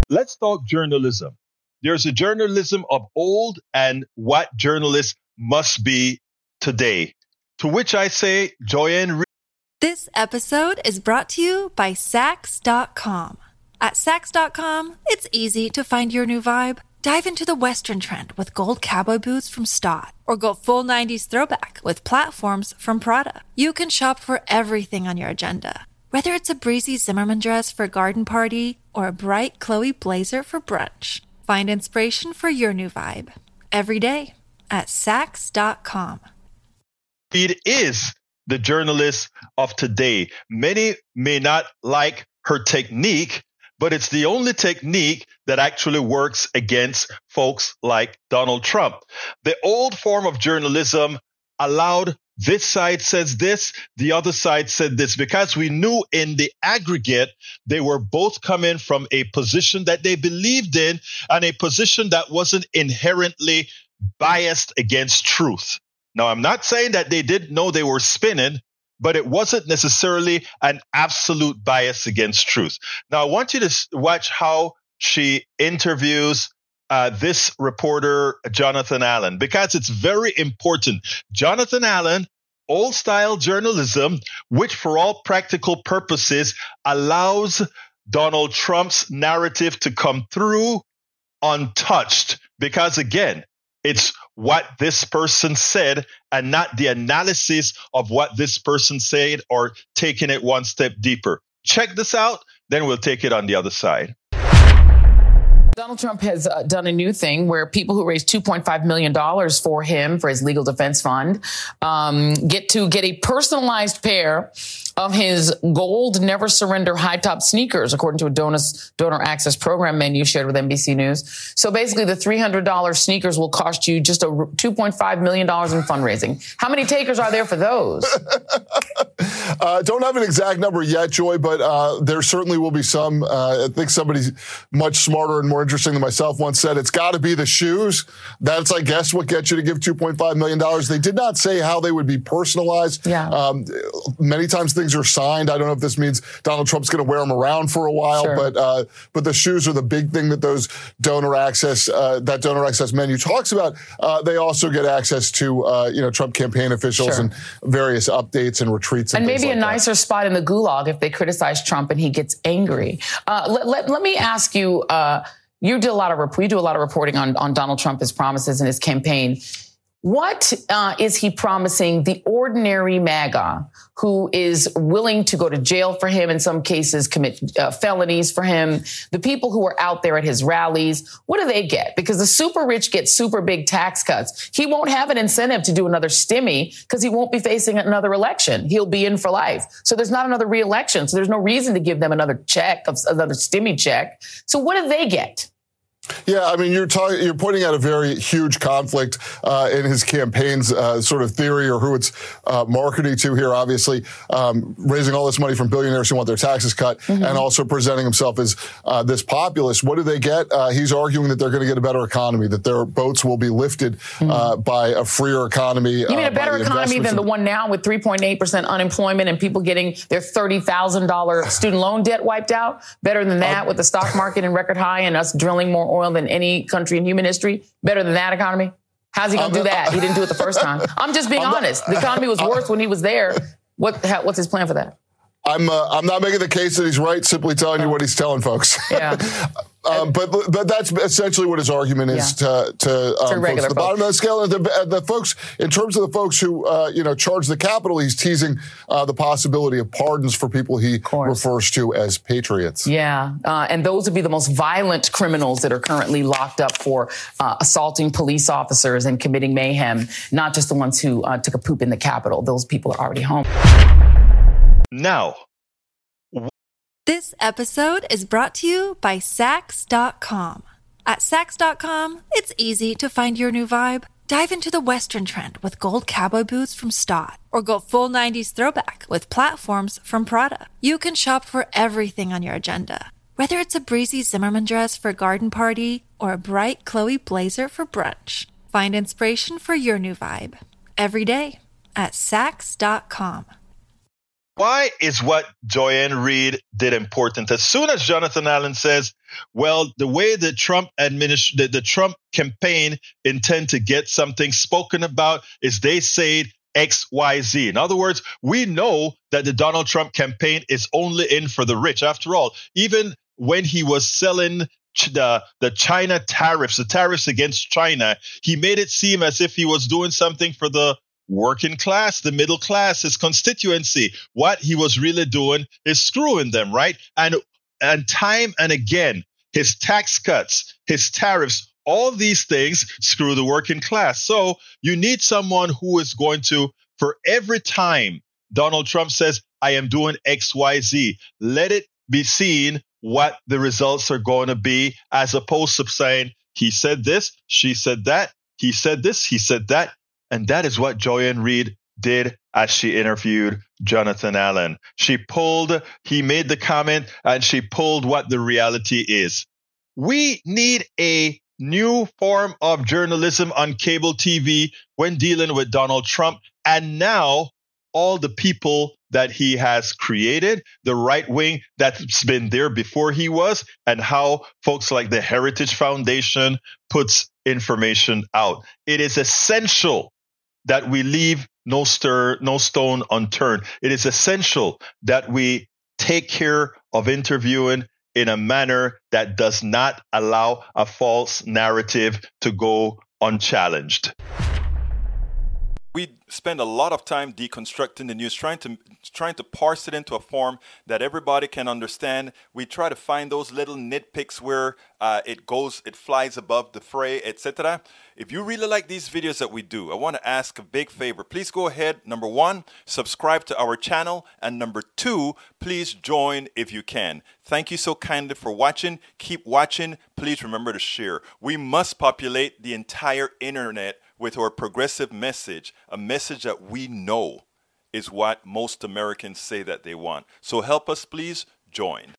Let's talk journalism. There's a journalism of old and what journalists must be today. To which I say, Joyanne. This episode is brought to you by Sax.com. At Sax.com, it's easy to find your new vibe. Dive into the Western trend with gold cowboy boots from Stott, or go full 90s throwback with platforms from Prada. You can shop for everything on your agenda, whether it's a breezy Zimmermann dress for a garden party or a bright Chloe blazer for brunch. Find inspiration for your new vibe every day at Sax.com. It is the journalist of today. Many may not like her technique, but it's the only technique that actually works against folks like Donald Trump. The old form of journalism allowed this side says this, the other side said this, because we knew in the aggregate, they were both coming from a position that they believed in and a position that wasn't inherently biased against truth. Now, I'm not saying that they didn't know they were spinning, but it wasn't necessarily an absolute bias against truth. Now, I want you to watch how she interviews this reporter, Jonathan Allen, because it's very important. Jonathan Allen, old style journalism, which for all practical purposes allows Donald Trump's narrative to come through untouched, because again, it's what this person said and not the analysis of what this person said or taking it one step deeper. Check this out, then we'll take it on the other side. Donald Trump has done a new thing where people who raised $2.5 million for him, for his legal defense fund, get to get a personalized pair of his gold Never Surrender high top sneakers, according to a donor access program menu shared with NBC News. So basically, the $300 sneakers will cost you just $2.5 million in fundraising. How many takers are there for those? Don't have an exact number yet, Joy, but there certainly will be some. I think somebody much smarter and more interesting than myself once said, it's got to be the shoes. That's, I guess, what gets you to give $2.5 million. They did not say how they would be personalized. Yeah. Many times things are signed. I don't know if this means Donald Trump's going to wear them around for a while, sure. But the shoes are the big thing that those donor access menu talks about. They also get access to, Trump campaign officials, sure. and various updates and retreats. And maybe like a nicer spot in the gulag if they criticize Trump and he gets angry. Let me ask you, you do a lot of reporting on Donald Trump, his promises and his campaign. What is he promising the ordinary MAGA who is willing to go to jail for him, in some cases commit felonies for him, the people who are out there at his rallies? What do they get? Because the super rich get super big tax cuts. He won't have an incentive to do another stimmy because he won't be facing another election. He'll be in for life. So there's not another re-election. So there's no reason to give them another stimmy check. So what do they get? Yeah, I mean, you're pointing out a very huge conflict in his campaign's sort of theory, or who it's marketing to here, obviously, raising all this money from billionaires who want their taxes cut, mm-hmm. and also presenting himself as this populist. What do they get? He's arguing that they're going to get a better economy, that their boats will be lifted by a freer economy. You mean a better economy than the one now with 3.8% unemployment and people getting their $30,000 student loan debt wiped out? Better than that with the stock market in record high and us drilling more oil than any country in human history? Better than that economy? How's he going to do that? He didn't do it the first time. I'm just being honest. The economy was worse when he was there. What's his plan for that? I'm not making the case that he's right, simply telling you what he's telling folks. Yeah. But that's essentially what his argument is to folks at the bottom of the scale. And the folks, in terms of the folks who, charge the Capitol, he's teasing the possibility of pardons for people he refers to as patriots. Yeah. And those would be the most violent criminals that are currently locked up for assaulting police officers and committing mayhem, not just the ones who took a poop in the Capitol. Those people are already home. Now, this episode is brought to you by Sax.com. At Sax.com, it's easy to find your new vibe. Dive into the Western trend with gold cowboy boots from Stott, or go full 90s throwback with platforms from Prada. You can shop for everything on your agenda, whether it's a breezy Zimmermann dress for a garden party or a bright Chloe blazer for brunch. Find inspiration for your new vibe every day at Sax.com. Why is what Joy-Ann Reid did important? As soon as Jonathan Allen says, well, the way the the Trump campaign intend to get something spoken about is they say X, Y, Z. In other words, we know that the Donald Trump campaign is only in for the rich. After all, even when he was selling the China tariffs, the tariffs against China, he made it seem as if he was doing something for the working class, the middle class, his constituency. What he was really doing is screwing them, right? And time and again, his tax cuts, his tariffs, all these things screw the working class. So you need someone who is going to, for every time Donald Trump says, I am doing X, Y, Z, let it be seen what the results are going to be, as opposed to saying, he said this, she said that, he said this, he said that. And that is what Joy-Ann Reid did as she interviewed Jonathan Allen. He made the comment and she pulled what the reality is. We need a new form of journalism on cable TV when dealing with Donald Trump. And now all the people that he has created, the right wing that's been there before he was, and how folks like the Heritage Foundation puts information out. It is essential that we leave no stone unturned. It is essential that we take care of interviewing in a manner that does not allow a false narrative to go unchallenged. We spend a lot of time deconstructing the news, trying to parse it into a form that everybody can understand. We try to find those little nitpicks where it flies above the fray, etc. If you really like these videos that we do, I want to ask a big favor. Please go ahead. Number 1, subscribe to our channel. And number 2, please join if you can. Thank you so kindly for watching. Keep watching. Please remember to share. We must populate the entire internet with our progressive message, a message that we know is what most Americans say that they want. So help us, please join.